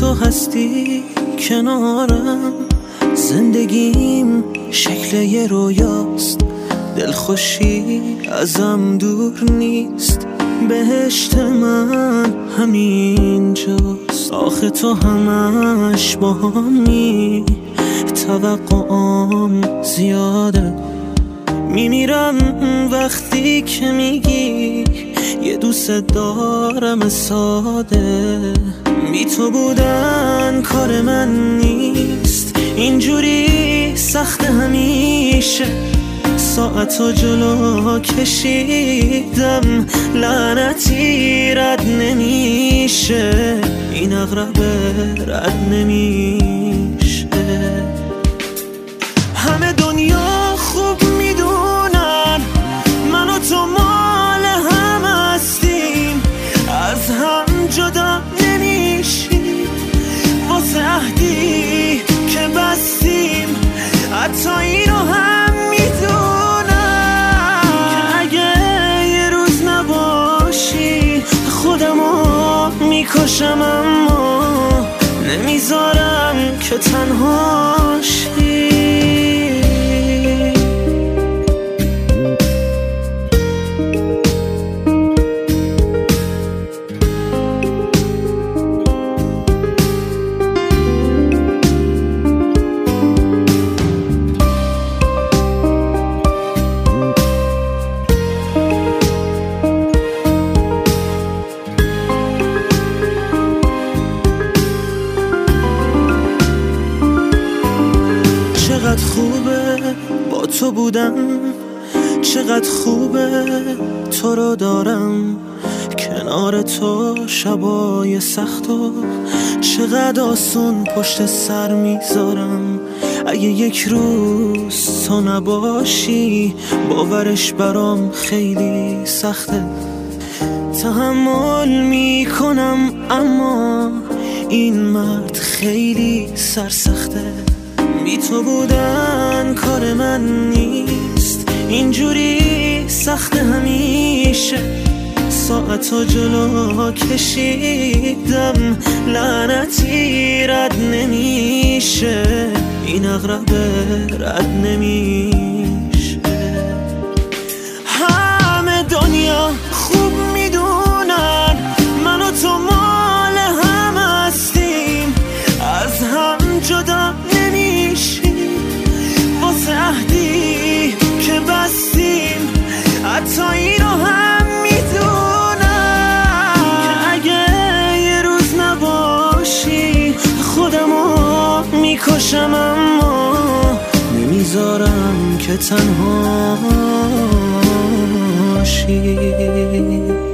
تو هستی کنارم، زندگیم شکل یه رویاست، دلخوشی ازم دور نیست، بهشت من همینجاست. آخه تو همش با همی، توقعام زیاده، میمیرم وقتی که میگی یه دوست دارم ساده. بی تو بودن کار من نیست، اینجوری سخت همیشه، ساعتو جلو کشیدم، لعنتی رد نمیشه، این اغرب رد نمیشه. همه دنیا خوب میدونن من و تو مال هم هستیم، از هم جدا نمیشیم، واسه عهدی که بستیم، حتی اینو هم میدونم که اگه یه روز نباشی خودمو میکشم، اما نمیذارم که تنهاشی. چقدر خوبه با تو بودم، چقدر خوبه تو رو دارم کنار تو، شبای سخت و چقدر آسون پشت سر میذارم. اگه یک روز تو نباشی باورش برام خیلی سخته، تحمل میکنم اما این مرد خیلی سرسخته. بی تو بودن کار من نیست، اینجوری سخت همیشه، ساعتو جلو کشیدم، لعنتی رد نمیشه، این اغرب رد نمیشه. همه دنیا خوب میدونن من و تو مال هم هستیم، از هم جدا نمیشیم، واسه عهدی که بستیم، حتی اینو هم میدونم که اگه یه روز نباشی خودمو میکشم، اما نمیذارم که تنهاشی.